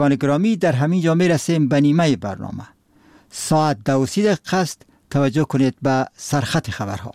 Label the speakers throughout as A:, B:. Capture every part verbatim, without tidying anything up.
A: وان گرامی در همین جا میرسیم به نیمه برنامه. ساعت دو و سی دقیقه است. توجه کنید به سرخط خبرها.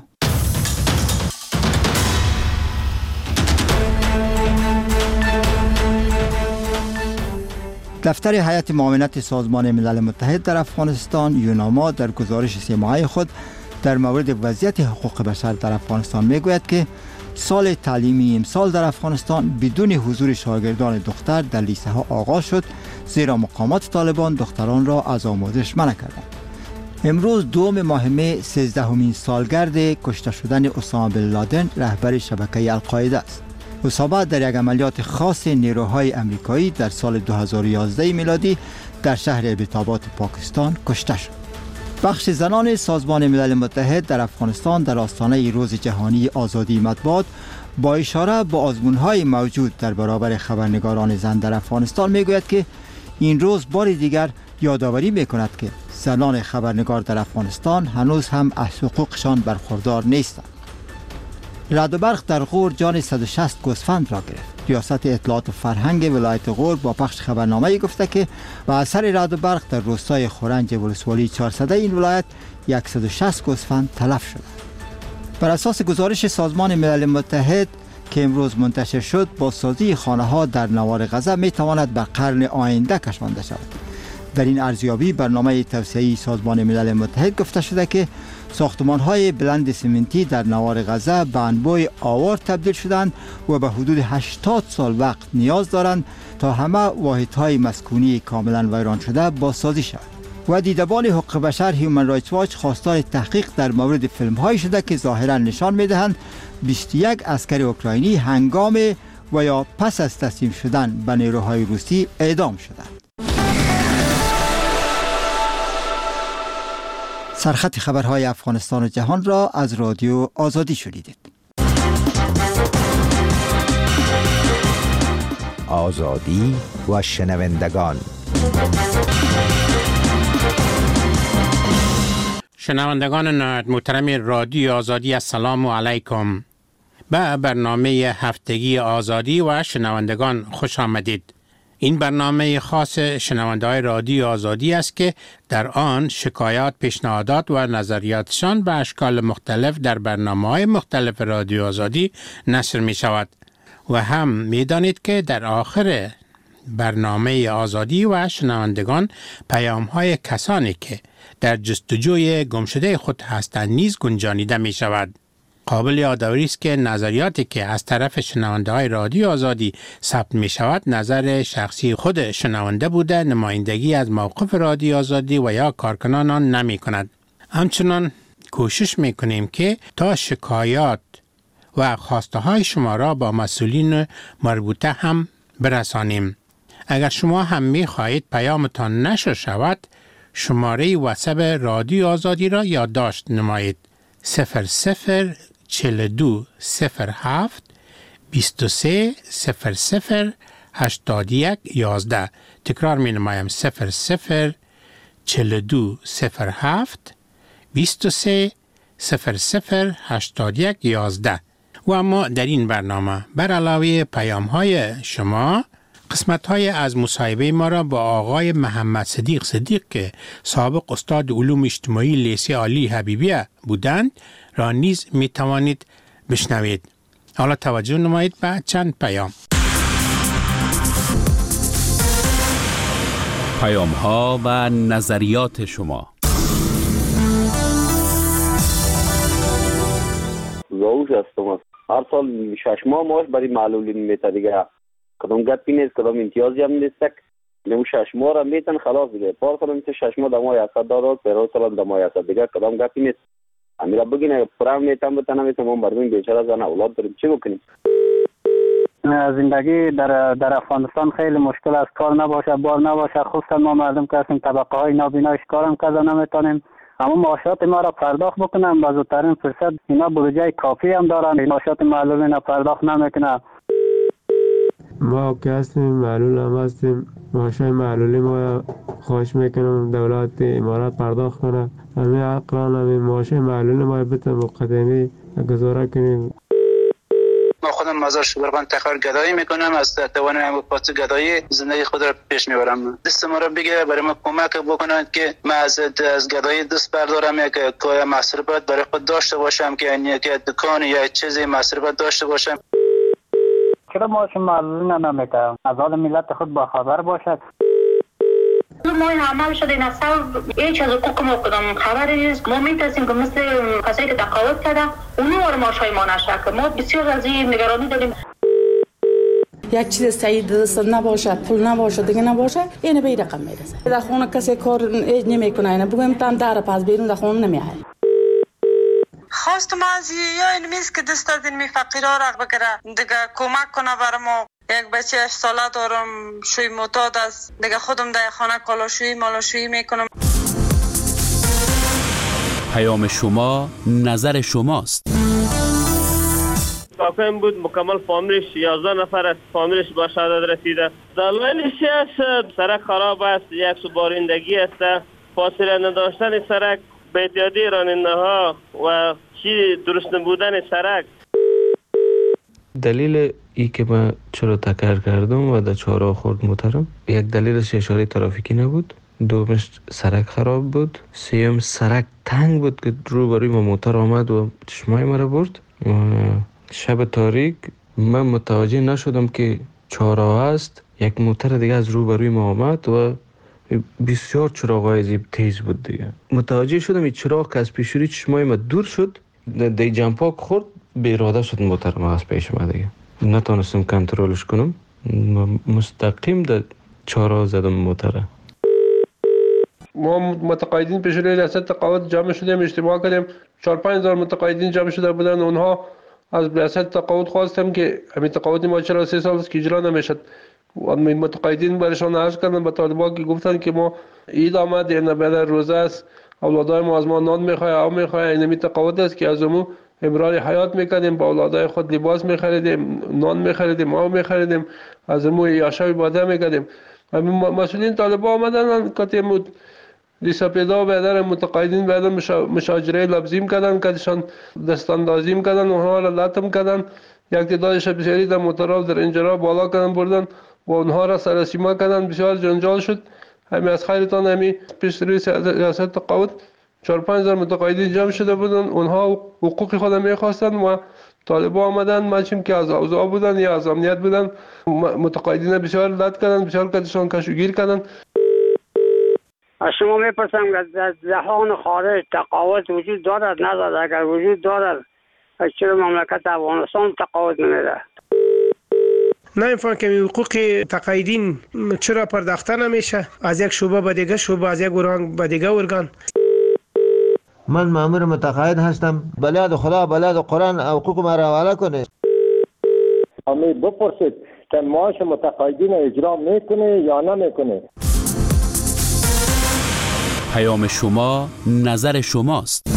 A: دفتر هیئت معاونت سازمان ملل متحد در افغانستان یوناما در گزارش سه ماهه خود در مورد وضعیت حقوق بشر در افغانستان میگوید که سال تعلیمی امسال در افغانستان بدون حضور شاگردان دختر در لیسه ها آغاز شد، زیرا مقامات طالبان دختران را از آموزش منع کردند. امروز دوم ماه می سیزدهمین سالگرد کشته شدن اسامه بن لادن رهبر شبکه القاعده است. اسامه در یک عملیات خاص نیروهای امریکایی در سال دو هزار و یازده میلادی در شهر ابتابات پاکستان کشته شد. بخش زنان سازمان ملل متحد در افغانستان در آستانه روز جهانی آزادی مطبوعات با اشاره به آزمون‌های موجود در برابر خبرنگاران زن در افغانستان میگوید که این روز بار دیگر یادآوری میکند که زنان خبرنگار در افغانستان هنوز هم از حقوقشان برخوردار نیستند. رعد و برق در غور جان صد و شصت گوسفند را گرفت. ریاست اطلاعات و فرهنگ ولایت غور با پخش خبرنامه گفته که به اثر رعد و برق در روستای خورنج ولسوالی چهارصد این ولایت صد و شصت گوسفند تلف شد. بر اساس گزارش سازمان ملل متحد که امروز منتشر شد، بازسازی خانه‌ها در نوار غزه می تواند به قرن آینده کشانده شود. در این ارزیابی برنامه توسعه‌ای سازمان ملل متحد گفته شده که ساختمان‌های بلند سمنتی در نوار غزه به انبوه آوار تبدیل شدند و به حدود هشتاد سال وقت نیاز دارند تا همه واحدهای مسکونی کاملا ویران شده بازسازی شود. و دیدبان حقوق بشر هیومن رایتس واچ خواستار تحقیق در مورد فیلم‌هایی شده که ظاهراً نشان می‌دهند بیست و یک عسکر اوکراینی هنگام و یا پس از تسلیم شدن به نیروهای روسی اعدام شدند. سرخط خبرهای افغانستان و جهان را از رادیو آزادی شنیدید.
B: آزادی و شنوندگان.
C: شنوندگان نهایت محترم رادیو آزادی، السلام علیکم. به برنامه هفتگی آزادی و شنوندگان خوش آمدید. این برنامه خاص شنونده‌های رادیو آزادی است که در آن شکایات، پیشنهادات و نظریاتشان به اشکال مختلف در برنامه‌های مختلف رادیو آزادی نشر می شود. و هم می دانید که در آخر برنامه آزادی و شنوندگان پیام‌های کسانی که در جستجوی گمشده خود هستند نیز گنجانیده می شود. قابل یادآوری است که نظریاتی که از طرف شنونده‌های رادیو آزادی ثبت می شود نظر شخصی خود شنونده بوده، نمایندگی از موقف رادیو آزادی و یا کارکنان آن نمی کند. همچنان کوشش می کنیم که تا شکایات و خواسته های شما را با مسئولین مربوطه هم برسانیم. اگر شما هم می خواهید پیامتان نشر شود، شماره واتساپ رادیو آزادی را یادداشت نمایید: صفر صفر چهل و دو صفر هفت بیست و سه صفر صفر هشتاد و یک یازده. تکرار می نمایم: صفر صفر چهل و دو صفر هفت بیست و سه صفر صفر هشتاد و یک یازده. و اما در این برنامه بر علاوه پیام های شما، قسمت های از مصاحبه ما را با آقای محمد صدیق صدیق که سابق استاد علوم اجتماعی لیسه عالی حبیبیه بودند را نیز می توانید بشنوید. حالا توجه نمایید به چند پیام.
D: پیام ها و نظریات شما.
E: زوج هستم. هر سال شش ماه ماش برای معلولین میته دیگه. کدام گپی نیست، کدام امتیازی هم نیست. نمو شش ماه را میتن خلاص دیگه. پار کنم که شش ماه دمای هست دارد، پیروز سال دمای هست دیگه. کدام گپی نیست. امیرا بگین پرام میتم بتنم میتم هم بردیم بیچاره زن اولاد داریم، چی بکنیم؟
F: زندگی در در افغانستان خیلی مشکل است. کار نباشه، بار نباشه، خصوصا ما مردم که هستیم طبقه های نابینایش کارم کذا نمیتونیم. اما معاشات ما را پرداخت بکنم با زودترین فرصت. اینا بودجه کافی هم دارن، معاشات معلولین را پرداخت نمیکنه.
G: ما که هستیم معلول هم هستیم، معاشای معلولی ما خواهش میکنم دولت امارات پرداخت کنه. همین اقران همین معاشای معلولی ما بتن مقدمی گذاره کنیم.
H: ما خودم مزار شبرغان تخار گدایی میکنم، از توانم پاس گدایی زندگی خود را پیش میبرم. دست ما را بگیره، برای ما کمک بکنند که من از از گدایی دست بردارم، یک کار مصرفات برای خود داشته باشم، که یک دکان یا چیزی مصرفات داشته باشم.
F: چرا ما شما معلوم نمیکنم از حال ملت خود با خبر باشد؟
I: ما این عمل شده این اصلا هیچ از حقوق ما کدام خبری نیست. ما میترسیم که مثل کسایی که تقاعد کرده اونو وارد ماشای ما نشه، که ما بسیار از این نگرانی داریم.
J: یک چیز سعید دست نباشه، پول نباشه، دیگه نباشه، اینه به این رقم میرسه. در خونه کسی کار ایج نمیکنه، اینه بگویم تن در پس بیرون در خونه نمیای.
K: خواستم از یا این میز که دست از این می فقیرها را بگیره، دیگه کمک کنه برای ما. یک بچه هشت ساله دارم، شوی معتاد است، دیگه خودم در خانه کالاشویی مالاشویی میکنم.
D: پیام شما نظر شماست.
L: واقعا بود مکمل فامیلش یازده نفر است، فامیلش به شهادت رسیده. دلایلش است سرک خراب است، یک سوبارندگی است، فاصله نداشتن سرک، بی‌احتیاطی راننده ها و چی درست نبودن سرک.
G: دلیل ای که من چرا تکرار کردم و در چهارراه خورد موترم، یک دلیلش اشاره ترافیکی نبود، دومش سرک خراب بود، سیوم سرک تنگ بود که روبروی ما موتر آمد و چشمای مرا برد. و شب تاریک من متوجه نشدم که چهارراه است، یک موتر دیگه از روبروی ما آمد و بسیار چراغای زیب تیز بود دیگه. متوجه شدم این چراغ که از پیشوری چشمای ما دور شد، دی جمپاک خورد، به اراده شد موتر ما از پیش ما دیگه. نتونستم کنترلش کنم، مستقیم در چهارراه زدم موتره.
M: ما متقاعدین پیش روی ریاست تقاعد جمع شدیم، اجتماع کردیم، چهار پنج هزار متقاعدین جمع شده بودن. اونها از ریاست تقاعد خواستم که همین تقاعد ما چرا سه سال است که اجرا نمیشد. متقاعدین برشان عرض کردن به طالبان که گفتن که ما عید آمد، این بعد روزه است، اولادای ما از ما نان میخواه، او میخواه، این می تقاعد است که از امو امرار حیات میکنیم، با اولادای خود لباس میخریدیم، نان میخریدیم، او میخریدیم، از امو یاشای باده میکردیم. مسئولین طالبان آمدن که مود لیسا پیدا و بیدر متقاعدین بیدر مشاجره لبزیم کردن، کدشان دستاندازیم کردن، اونها را لطم کردن، یک تعدادش بسیاری در موترها در انجرا بالا کردن بردن و اونها را سرسیما کردن. بسیار جنجال شد. همین از خیرتان همین پیش روی ریاست تقاعد چهار پنج هزار متقاعدین جمع شده بودن، اونها حقوق خود میخواستن و طالبان آمدن، ماشین که از اوضاع بودن یا از امنیت بودن، متقاعدین بسیار لط کردن، بسیار کدشان کشوگیر کردن.
N: از شما میپرسم که در جهان خارج تقاعد وجود دارد ندارد؟ اگر وجود دارد چرا مملکت افغانستان تقاعد نمیده؟
O: نمیفهم که حقوق تقاعدین چرا پرداخته نمیشه از یک شعبه به دیگه شعبه، از یک ارگان به دیگه ارگان.
P: من مامور متقاعد هستم، بلاد خدا بلاد قرآن حقوق ما را حواله کنه.
Q: امی بپرسید که معاش متقاعدین اجرا میکنه یا نمیکنه.
D: پیام شما نظر شماست.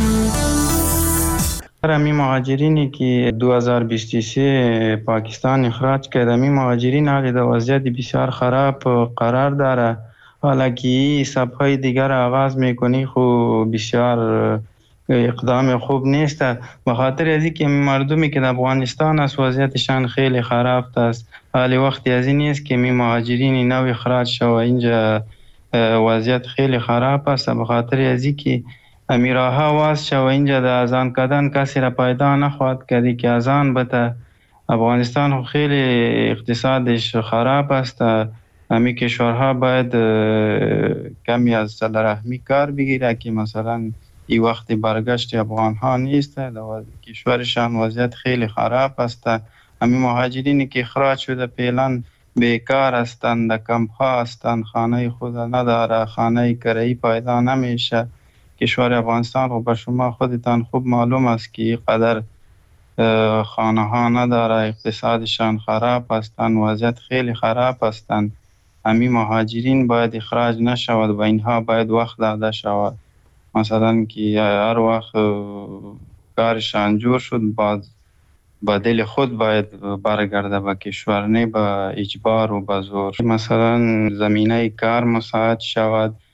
R: همین مهاجرینی که دو هزار و بیست و سه پاکستان اخراج کرد، همین مهاجرین حالی در وضعیت بسیار خراب قرار داره. حالا که سبهای دیگر آغاز میکنی خو بسیار اقدام خوب نیست، به خاطر از اینکه مردمی که در افغانستان است وضعیتشان خیلی خراب است. حالی وقتی از این نیست که می مهاجرین نو اخراج شو اینجا وضعیت خیلی خراب است. به خاطر از اینکه امیرها واس شو اینجا در اذان کردن کسی را پیدا نخواهد کردی که اذان بده. افغانستان خیلی اقتصادش خراب است. امی کشورها باید کمی از صلح کار بگیره که مثلا این وقت برگشت افغان ها نیست، در کشورشان وضعیت خیلی خراب است. امی مهاجرینی که اخراج شده فعلا بیکار هستند، در کمپ ها هستند، خانه خود نداره، خانه کرایی پیدا نمیشه. کشور افغانستان رو به شما خودتان خوب معلوم است که قدر خانه ها نداره، اقتصادشان خراب هستند، وضعیت خیلی خراب هستند. امی مهاجرین باید اخراج نشود و اینها باید وقت داده شود. مثلا که هر وقت کارشان جور شد باز با دل خود باید برگرده به کشور، نه با اجبار و با زور. مثلا زمینه کار مساعد شود،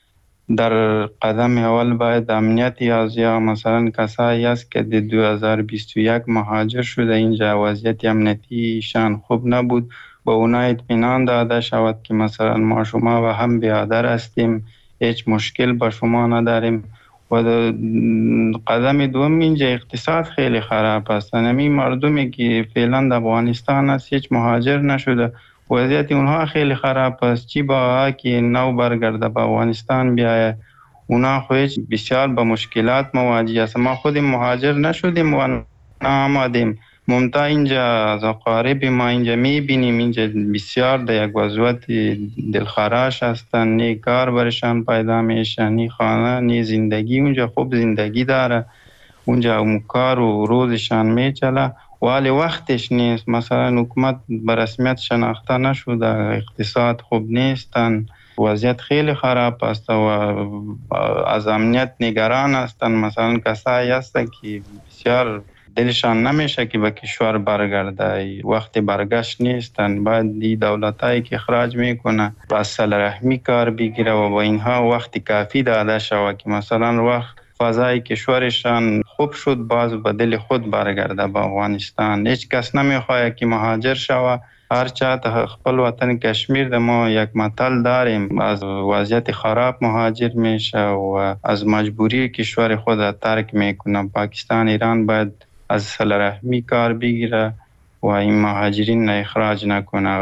R: در قدم اول باید امنیتی از یا مثلا کسایی است که در دو هزار و بیست و یک مهاجر شده اینجا وضعیت امنیتیشان خوب نبود، با اونا اطمینان داده شود که مثلا ما شما و هم برادر هستیم، هیچ مشکل با شما نداریم. و قدم دوم اینجا اقتصاد خیلی خراب است. همین مردمی که فعلا در افغانستان است هیچ مهاجر نشده، وضعیت اونها خیلی خراب است. چی با که نو برگرده به افغانستان بیایه، اونا خودش بسیار با مشکلات مواجه است. ما خود مهاجر نشدیم و نامدیم، ممتا اینجا از اقارب ما اینجا میبینیم اینجا بسیار در یک وضعیت دلخراش هستن، نی کار برشان پیدا میشه، نی خانه نی زندگی. اونجا خوب زندگی داره، اونجا کار و روزشان میچله ولی وقتش نیست. مثلا حکومت به رسمیت شناخته نشده، اقتصاد خوب نیستن، وضعیت خیلی خراب است و از امنیت نگران هستن. مثلا کسایی هستن که بسیار دلشان نمیشه که به کشور برگرده، وقتی برگشت نیستن. باید دی دولتایی که اخراج میکنه با صله رحمی کار بگیره و با اینها وقتی کافی داده شود که مثلا وقت فضای کشورشان خوب شد باز به دل خود برگرده به افغانستان. هیچ کس نمیخواد که مهاجر شود. هر چه خپل وطن کشمیر ده ما یک متل داریم، از وضعیت خراب مهاجر میشه و از مجبوری کشور خود ترک میکنه. پاکستان ایران باید از صله رحمی کار بگیره و این مهاجرین اخراج نکنه.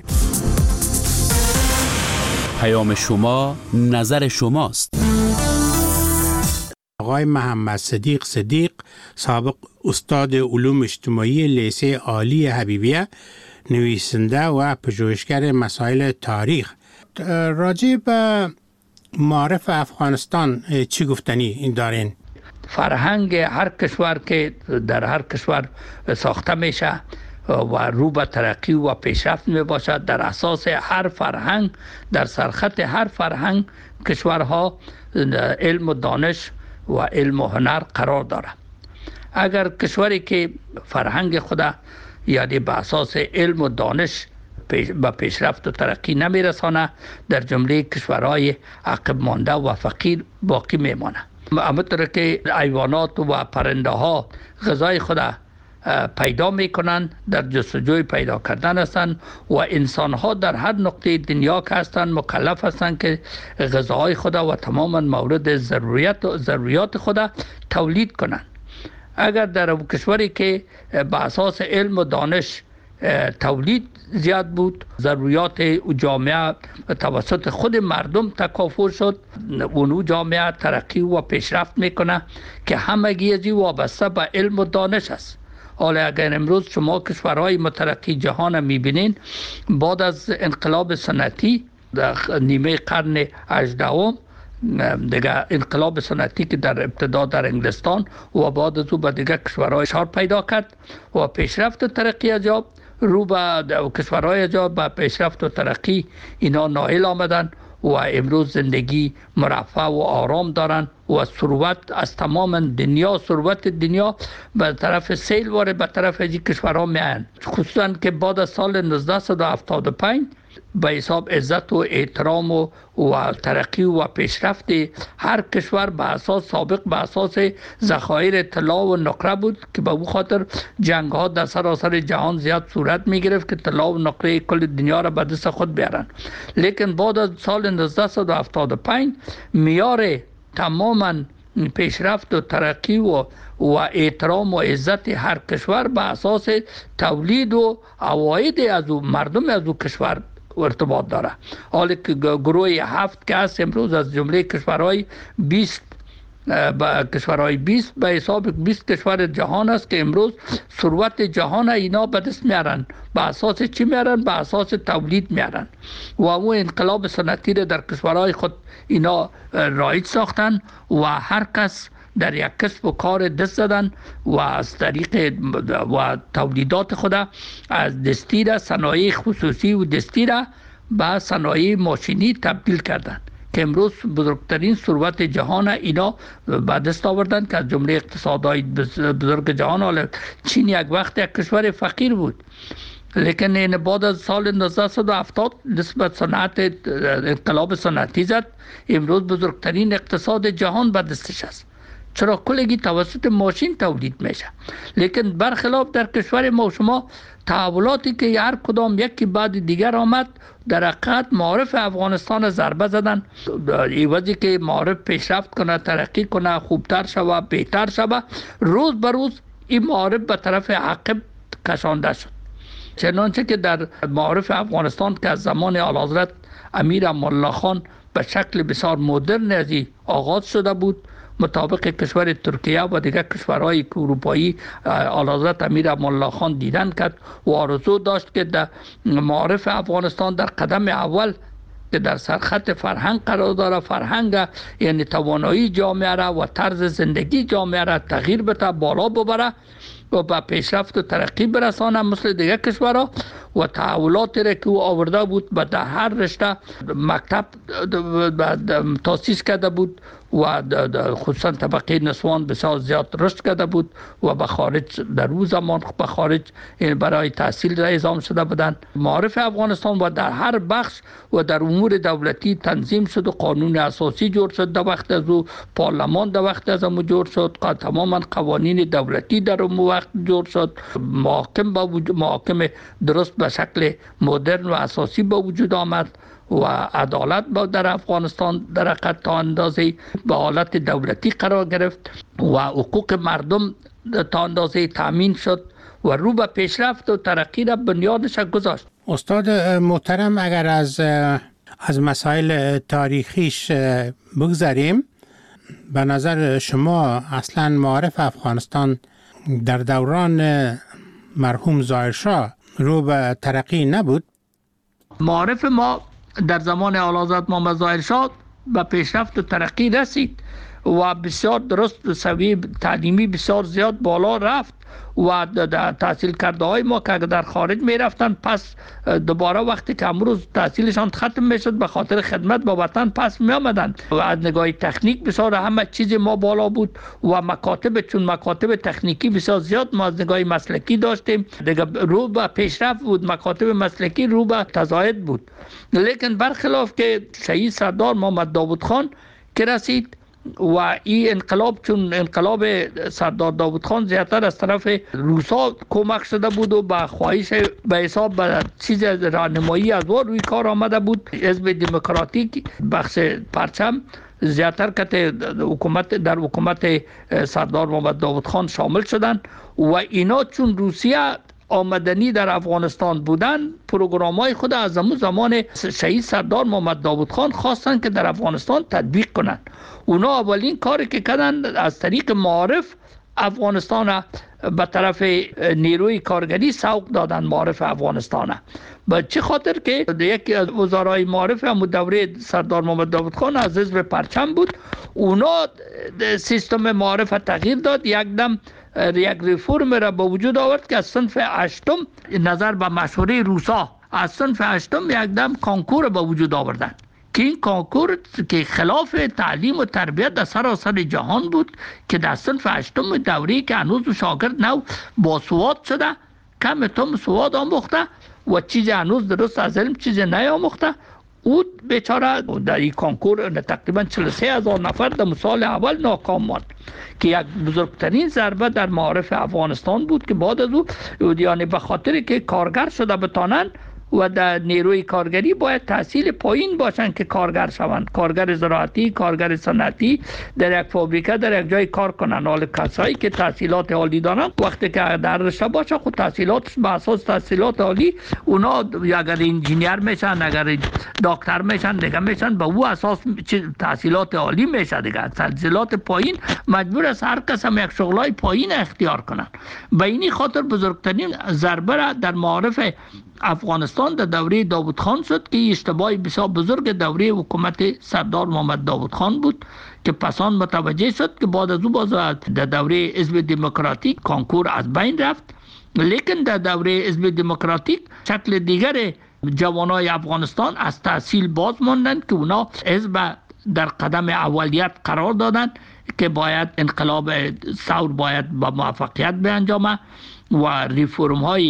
D: پیام شما نظر شماست.
C: آقای محمد صدیق صدیق، سابق استاد علوم اجتماعی لیسه عالی حبیبیه، نویسنده و پژوهشگر مسائل تاریخ، راجع به معارف افغانستان چی گفتنی دارین؟
S: فرهنگ هر کشور که در هر کشور ساخته میشه و رو به ترقی و پیشرفت می باشد، در اساس هر فرهنگ، در سرخط هر فرهنگ کشورها علم و دانش و علم و هنر قرار داره. اگر کشوری که فرهنگ خدا یعنی به اساس علم و دانش به پیشرفت و ترقی نمی رسانه، در جمله کشورهای عقب مانده و فقیر باقی میمانه. همونطور که حیوانات و پرنده ها غذای خود پیدا میکنن، در جستجوی پیدا کردن هستند و انسان ها در هر نقطه دنیا که هستند مکلف هستند که غذای خود و تماما مورد ضروریات و ضروریات خود تولید کنند. اگر در کشوری که به اساس علم و دانش تولید زیاد بود، ضروریات جامعه توسط خود مردم تکافر شد، اونو جامعه ترقی و پیشرفت میکنه که همگی ازی وابسته به علم و دانش است. حالا اگر امروز شما کشورهای مترقی جهان میبینین، بعد از انقلاب صنعتی در نیمه قرن هجدهم دیگه انقلاب صنعتی که در ابتدا در انگلستان و بعد از او به دیگه کشورهای شار پیدا کرد و پیشرفت و ترقی اجاب رو به کشورهای اجاب به پیشرفت و ترقی اینا نائل آمدن و امروز زندگی مرفه و آرام دارن و ثروت از تمام دنیا، ثروت دنیا به طرف سیل واره به طرف این کشورها میان، خصوصا که بعد از سال نوزده هفتاد و پنج به حساب عزت و احترام و, و ترقی و پیشرفت هر کشور به اساس سابق به اساس ذخایر طلا و نقره بود که به او خاطر جنگ ها در سراسر جهان زیاد صورت می گرفت که طلا و نقره کل دنیا را به دست خود بیارن. لیکن بعد از سال نوزده هفتاد و پنج میار تماما پیشرفت و ترقی و و احترام و عزت هر کشور به اساس تولید و عواید از او مردم از او کشور ارتباط داره. حالا که گروه هفت که هست امروز از جمله کشورهای بیست با کشورهای بیست به حساب بیست کشور جهان است که امروز ثروت جهان اینا به دست میارن. به اساس چی میارن؟ به اساس تولید میارن و اون انقلاب صنعتی در کشورهای خود اینا رایج ساختن و هر کس در یک کسب و کار دست زدن و از طریق و تولیدات خود از دستی را صنایع خصوصی و دستی را به صنایع ماشینی تبدیل کردند که امروز بزرگترین ثروت جهان اینا به دست آوردن که از جمله اقتصادهای بزرگ جهان. حالا چین یک وقت یک کشور فقیر بود لیکن این بعد از سال نوزده هفتاد نسبت صنعت انقلاب صنعتی زد. امروز بزرگترین اقتصاد جهان به دستش است، چرا کلگی توسط ماشین تولید میشه. لیکن برخلاف در کشور ما شما تحولاتی که هر کدام یکی بعد دیگر آمد در حقیقت معارف افغانستان ضربه زدن. ایوازی که معارف پیشرفت کنه، ترقی کنه، خوبتر شوه، بهتر شوه، روز به روز این معارف به طرف عقب کشانده شد. چنانچه که در معارف افغانستان که از زمان اعلیحضرت امیر امان الله خان به شکل بسیار مدرن ازی آغاز شده بود، مطابق کشور ترکیه و دیگر کشورهای اروپایی اعلیحضرت امیر امان الله خان دیدن کرد و آرزو داشت که در معارف افغانستان در قدم اول که در سرخط فرهنگ قرار داره، فرهنگ یعنی توانایی جامعه را و طرز زندگی جامعه را تغییر بده، بالا ببره و به پیشرفت و ترقی برسانه مثل دیگر کشورها. و تحولاتی را که او آورده بود و در هر رشته مکتب تاسیس کرده بود و خصوصا طبقه نسوان بسیار زیاد رشد کرده بود و به خارج در روز زمان به خارج برای تحصیل را اعزام شده بودند. معارف افغانستان و در هر بخش و در امور دولتی تنظیم شد و قانون اساسی جور شد در وقت از او، پارلمان در وقت از او جور شد، تماما قوانین دولتی در اون وقت جور شد، محاکم با وجود محاکم درست به شکل مدرن و اساسی با وجود آمد و عدالت با در افغانستان در حقیقت تا اندازه به حالت دولتی قرار گرفت و حقوق مردم تا اندازه تامین شد و رو به پیشرفت و ترقی را بنیادش گذاشت.
C: استاد محترم، اگر از از مسائل تاریخیش بگذاریم، به نظر شما اصلا معارف افغانستان در دوران مرحوم ظاهرشاه رو به ترقی نبود؟
S: معارف ما در زمان اعلیحضرت محمد ظاهرشاه به پیشرفت و ترقی رسید و بسیار درست سویه تعلیمی بسیار زیاد بالا رفت و تحصیل کرده های ما که در خارج می رفتن پس دوباره وقتی که امروز تحصیلشان ختم می شد به خاطر خدمت با وطن پس می آمدن و از نگاه تکنیک بسیار همه چیز ما بالا بود و مکاتب چون مکاتب تکنیکی بسیار زیاد ما از نگاه مسلکی داشتیم، دیگه رو به پیشرفت بود، مکاتب مسلکی رو به تزاید بود. لیکن برخلاف که شهید سردار محمد داود خان که رسید و این انقلاب چون انقلاب سردار داود خان زیادتر از طرف روسا کمک شده بود و به خواهش به حساب به چیز راهنمایی از او روی کار آمده بود، حزب دموکراتیک بخش پرچم زیادتر که حکومت در حکومت سردار محمد داود خان شامل شدند و اینا چون روسیه آمدنی در افغانستان بودن پروگرام های خود از همون زمان شهید سردار محمد داود خان خواستن که در افغانستان تطبیق کنن. اونا اولین کاری که کردن از طریق معارف افغانستان به طرف نیروی کارگری سوق دادن، معارف افغانستان. به چه خاطر که یکی از وزرای معارف هم دوره سردار محمد داود خان از حزب پرچم بود، اونا سیستم معارف تغییر داد، یک دم یک ریفورم را به وجود آورد که از صنف هشتم نظر به مشوره روسا از صنف هشتم یک دم کانکور به وجود آوردن که این کانکور که خلاف تعلیم و تربیت در سراسر جهان بود که در صنف هشتم دوری که هنوز شاگرد نو با سواد شده کم تم سواد آموخته و چیز هنوز درست از علم چیز نیاموخته، او بیچاره در این کانکور تقریبا چهل و سه هزار نفر در سال اول ناکام ماند که یک بزرگترین ضربه در معارف افغانستان بود که بعد از او یعنی به خاطر که کارگر شده بتانند و در نیروی کارگری باید تحصیل پایین باشن که کارگر شوند، کارگر زراعتی، کارگر صنعتی در یک فابریکه در یک جای کار کنن. حال کسایی که تحصیلات عالی دارن وقتی که در رشته باشه خود تحصیلاتش به اساس تحصیلات عالی اونا اگر انجینیر میشن اگر دکتر میشن دیگه میشن به او اساس تحصیلات عالی میشه، دیگه تحصیلات پایین مجبور است هر کس هم یک شغلای پایین اختیار کنن. به این خاطر بزرگترین ضربه را در معارف افغانستان در دوره داود خان شد که اشتباهی بسیار بزرگ دوره حکومت سردار محمد داود خان بود که پسان متوجه شد که بعد از او باز در دوره حزب دموکراتیک کانکور از بین رفت. لیکن در دوره حزب دموکراتیک شکل دیگر جوانای افغانستان از تحصیل باز ماندند که اونا حزب در قدم اولیت قرار دادند که باید انقلاب ثور باید با موفقیت بیانجامه و ریفورم های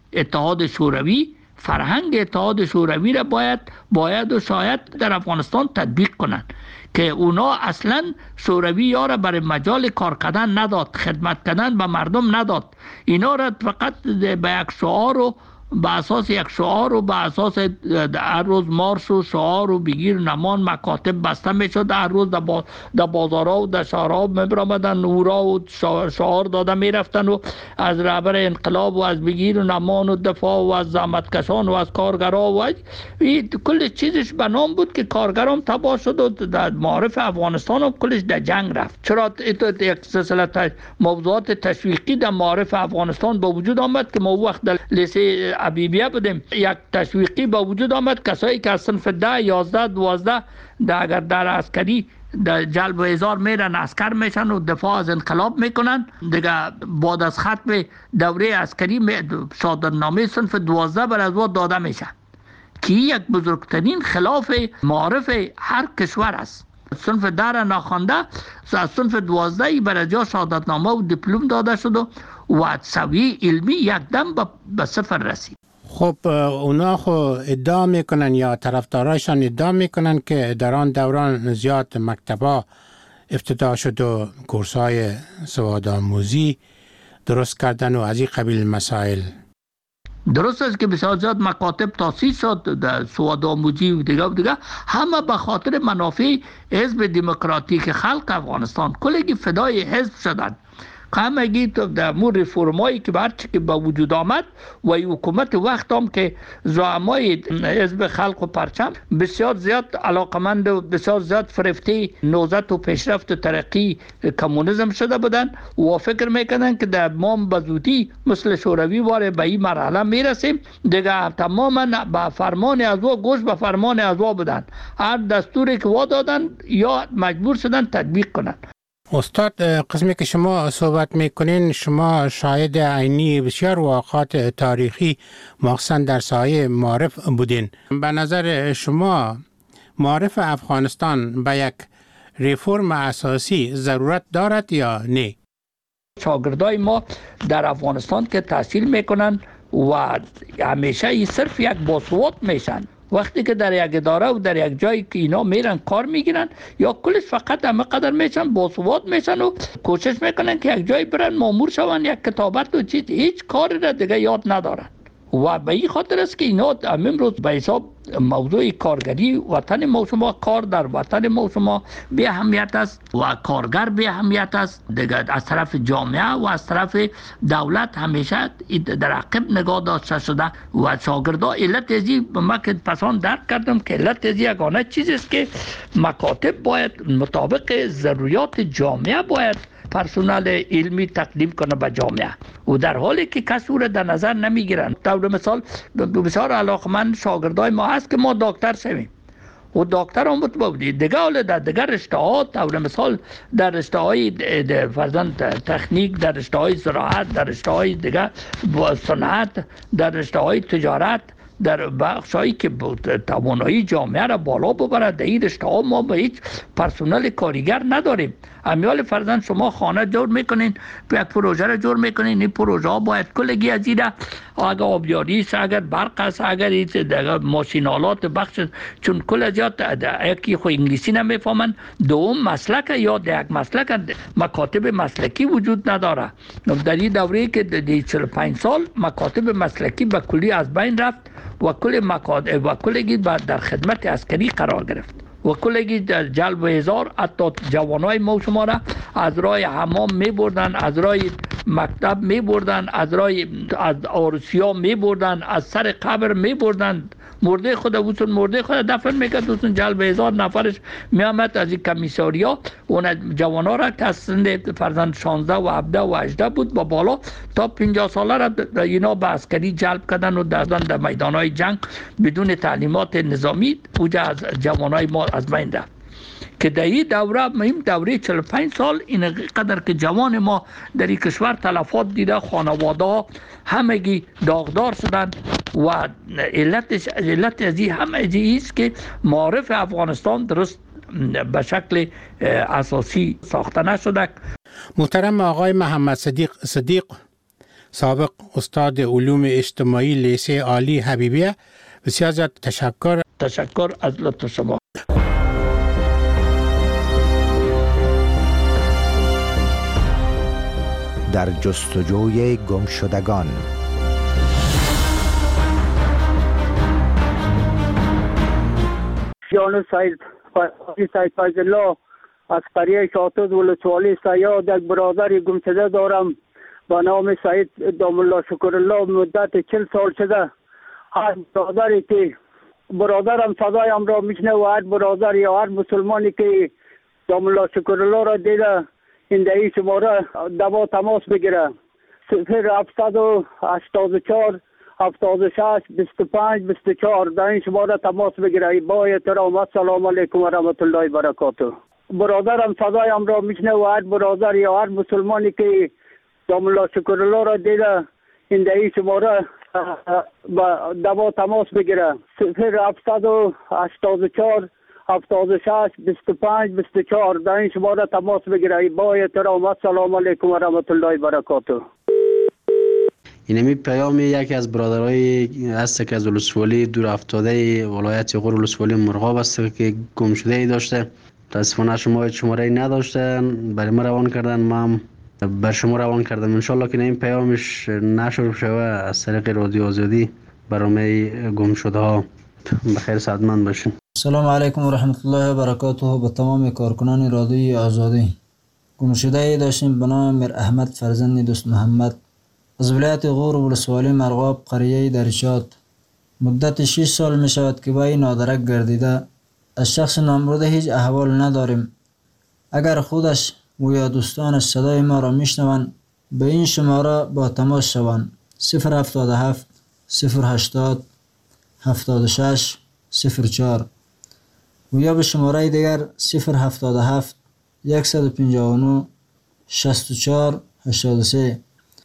S: اتحاد شوروی، فرهنگ اتحاد شوروی را باید باید و شاید در افغانستان تطبیق کنند که اونا اصلا شوروی یا را برای مجال کار کردن نداد، خدمت کردن به مردم نداد. اینا را فقط به یک شعار و به اساس یک شعار و به اساس هر روز مارش و شعار و بگیر نمان مکاتب بسته میشد، هر روز در با بازارها و در شهرها میبرامدن نورا و شعار داده میرفتن و از رهبر انقلاب و از بگیر و نمان و دفاع و از زحمتکشان و از کارگرها و کل چیزش به نام بود که کارگرام تباه شد و در معارف افغانستان هم کلش در جنگ رفت. چرا یک سلسله موضوعات تشویقی در معارف افغانستان با وجود آمد که ما وقت در لیسه ابیبیه بودیم، یک تشویقی با وجود آمد کسایی که از صنف ده، یازده، دوازده در اگر در عسکری در جلب و احضار میرن عسکر میشن و دفاع از انقلاب میکنن، دیگه بعد از ختم دوره عسکری شهادتنامه صنف دوازده بر از وقت داده میشه که یک بزرگترین خلاف معارف هر کشور است. صنف ده را نخوانده از صنف دوازده بر جا شهادتنامه و دیپلم داده شد و و سویه علمی یک دم به صفر رسید.
C: خب اونا خو ادعا میکنن یا طرفدارایشان ادعا میکنن که در آن دوران زیاد مکتبا افتتاح شد و کورس‌های سوادآموزی درست کردن و از این قبیل مسائل.
S: درست است که بسیار زیاد مکاتب تاسیس شد در سوادآموزی و دیگه و دیگه، همه به خاطر منافع حزب دموکراتیک خلق افغانستان کلگی فدای حزب شدند. همگی در مور رفرمایی که برچه که به وجود آمد و حکومت وقت هم که زعمای حزب خلق و پرچم بسیار زیاد علاقمند و بسیار زیاد فرفته نهضت و پیشرفت و ترقی کمونیسم شده بودن و فکر میکنن که در ما به زودی مثل شوروی واره به این مرحله میرسیم. دیگه تماما به فرمان از وا گوش به فرمان از وا بودن، هر دستوری که وا دادن یا مجبور شدن تطبیق کنن.
C: استاد، قسمی که شما صحبت میکنین شما شاهد عینی بسیار واقعات تاریخی مخصوصا در سایه معارف بودین. به نظر شما معارف افغانستان به یک ریفورم اساسی ضرورت دارد یا نه؟
S: شاگردای ما در افغانستان که تحصیل میکنن و همیشه ای صرف یک باسواد میشن، وقتی که در یک اداره و در یک جایی که اینا میرن کار میگیرن یا کلش فقط همه قدر میشن باسواد میشن و کوشش میکنن که یک جایی برن مامور شون، یک کتابت و چیز هیچ کاری را دیگه یاد ندارن و به این خاطر است که اینا امروز به حساب موضوع کارگری وطن ما شما کار در وطن ما شما به اهمیت است و کارگر به اهمیت است دیگه. از طرف جامعه و از طرف دولت همیشه در عقب نگاه داشته شده و شاگردا علت ازی ما که پسان درک کردم که علت ازی یگانه چیزی است که مکاتب باید مطابق ضروریات جامعه باید پرسونل علمی تقدیم کنه به جامعه و در حالی که کسی را در نظر نمیگیرن. طور مثال بسیار علاقمند شاگردای ما هست که ما دکتر شویم و دکتر هم بودید دیگه، حالا در دیگر رشته ها طور مثال در رشته های فرزند تکنیک، در رشته های زراعت، در رشته های دیگه صنعت، در رشته های تجارت، در بخشایی که توانایی جامعه را بالا ببرد در این رشته ها ما به هیچ پرسونل کارگر نداریم. امیال فرزند شما خانه جور میکنین، یک پروژه را جور میکنین، این پروژه ها باید کلگی از این اگر آبیاری است، اگر برق است، اگر ماشینالات بخش، چون کل از یاد یکی خو انگلیسی نمیفهمن، دوم مسلک یا در یک مسلک مکاتب مسلکی وجود نداره. در این دوره که در چهل و پنج سال مکاتب مسلکی به کلی از بین رفت و کل مکاتب و کلگی در خدمت عسکری قرار گرفت و کلگی در جلب و احضار حتی جوانای ما شما را از راه حمام می بردن، از راه مکتب می بردن، از راه از عروسیا می بردن، از سر قبر می بردن، مرده خود وسون مرده خود دفن میکرد، دوستون جلب هزار نفرش میامد از این کمیساریا اون جوانا را که از سند فرزند شانزده و هفده و هجده بود با بالا تا پنجاه ساله را اینا به عسکری جلب کردن و دادن در میدانهای جنگ بدون تعلیمات نظامی اوجه از جوانای ما از بین رفت. که در این دوره مهم دوره چهل و پنج سال این قدر که جوان ما در این کشور تلفات دیده، خانواده ها همگی داغدار شدند و علتش علت از این هم از این است که معارف افغانستان درست به شکل اساسی ساخته نشده.
C: محترم آقای محمد صدیق صدیق، سابق استاد علوم اجتماعی لیسه عالی حبیبیه. بسیار زیاد تشکر.
S: تشکر از لطف شما.
B: در جستجوی گمشدگان.
F: جان سید سید فیض الله از قریه شاطوز ولسوالی سیاد یک برادر گمشده دارم به نام سید دام الله شکر الله. مدت چل سال شده هر برادری که برادرم صدایم را میشنه و هر برادر یا هر مسلمانی که دام الله شکر الله را دیده این دهی شماره دوا تماس بگیره. صفر هفتصد و هشتاد و چهار هفتاد و شش بیست و پنج بیست و چهار در این شماره تماس بگیره. با احترام السلام علیکم و رحمت الله و برکاته. برادرم صدایم را میشنه و هر برادر یا هر مسلمانی که دام الله شکر الله را دیده این دهی شماره با دوا تماس بگیره. صفر هفتصد و هشتاد و چهار هفتاد و شش بیست و پنج بیست و چهار در این شماره تماس بگیره. با احترام السلام علیکم و رحمت الله و برکاته.
T: اینمی پیام یکی از برادرای هست که از ولسوالی دور افتاده ولایت غور ولسوالی مرغاب است که گم شده ای داشته. متاسفانه شما شماره نداشته، برای ما روان کردن، ما بر شما روان کردم. انشالله که این پیامش نشر شوه از طریق رادیو آزادی برای گم شده ها. بخیر سعادتمند باشین.
U: سلام علیکم و رحمت الله و برکاته. به تمام کارکنان رادیوی آزادی. گم شده ای داشتیم به نام میر احمد فرزند دوست محمد از ولایت غور ولسوالی مرغاب قریه درشات. مدت شش سال می شود که با این نادرک گردیده. از شخص نامبرده هیچ احوال نداریم. اگر خودش و یا دوستانش صدای ما را میشنوند به این شماره با تماس شوند. صفر هفتاد و هفت صفر هشتاد هفتاد و شش صفر چهار و یا به شماره دیگر صفر هفتاد و هفت صد و پنجاه و نه شصت و چهار هشتاد و سه.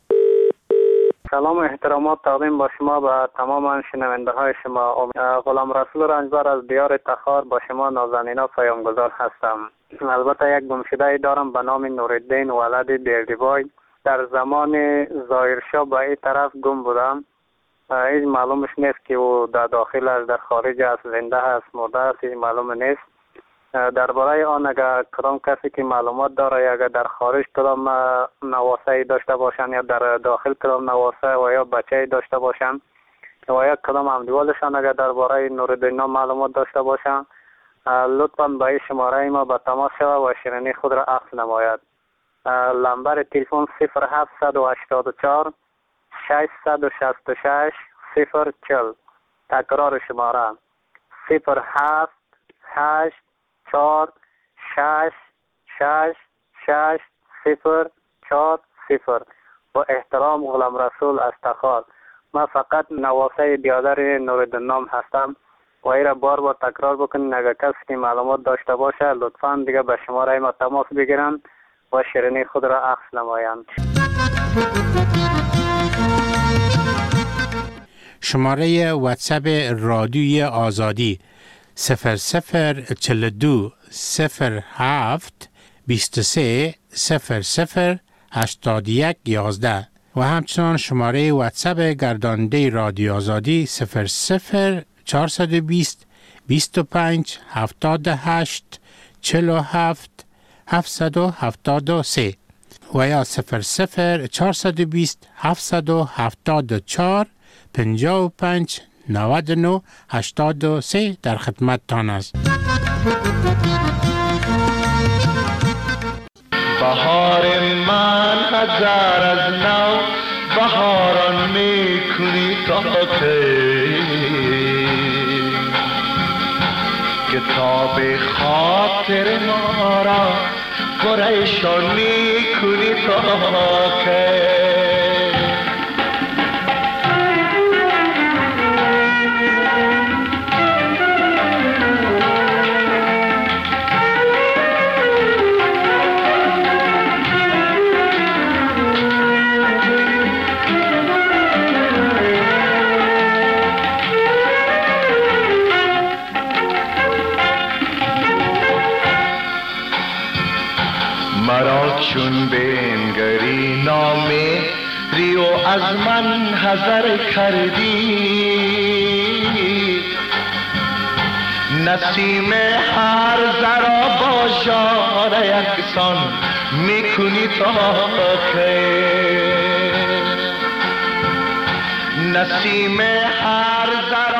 F: سلام و احترامات تقدیم با شما به تمام شنونده های شما. غلام رسول رنجبر از دیار تخار با شما نازنینا پیامگذار هستم. البته یک گمشده دارم به نام نورالدین ولد بیردیبای. در زمان ظاهرشاه به این طرف گم بودم. هیچ معلومش نیست که او در داخل است، در خارج است، زنده است، مرده است، هیچ معلوم نیست. درباره آن اگر کدام کسی که معلومات داره یا اگر در خارج کدام نواسه داشته باشند یا در داخل کدام نواسه و یا بچه داشته باشند و یا کدام همدیوالشان اگر درباره نورالدین معلومات داشته باشند لطفاً به این شماره ما به تماس شود و شیرینی خود را عکس نماید. نمبر تلفن صفر هفتصد و هشتاد و چهار ششصد و شصت و شش صفر چهل. تکرار شماره صفر هفت هشت چهار شش شش شش صفر چهار صفر. با احترام غلام رسول از تخار. من فقط نواسه بیادر نورالدین نام هستم و ای را بار بار تکرار بکنین. اگر کسی که معلومات داشته باشه لطفاً دیگه به شماره ما تماس بگیرن و شیرینی خود را عکس نمایند.
C: شماره واتساپ رادیوی آزادی صفر صفر چهل و دو صفر هفت بیست و سه صفر صفر هشتاد و یک یازده و همچنان شماره واتساپ گرداننده رادیو آزادی صفر صفر چهارصد و بیست بیست و پنج هفتاد و هشت چهل و هفت هفتصد و هفتاد و سه و یا صفر صفر چهارصد و بیست هفتصد و هفتاد و چهار پنجاه و پنج نود و نه هشتاد و سه در خدمت تان است.
V: بهار من هزار از نو بهاران میکنی تا کی کتاب خاطر ما را پریشان میکنی تا کی چون بنگری نام ریو از من حذر کردی، نسیم هر ذرا با ژاله یکسان میکنی تا که، نسیم هر ذرا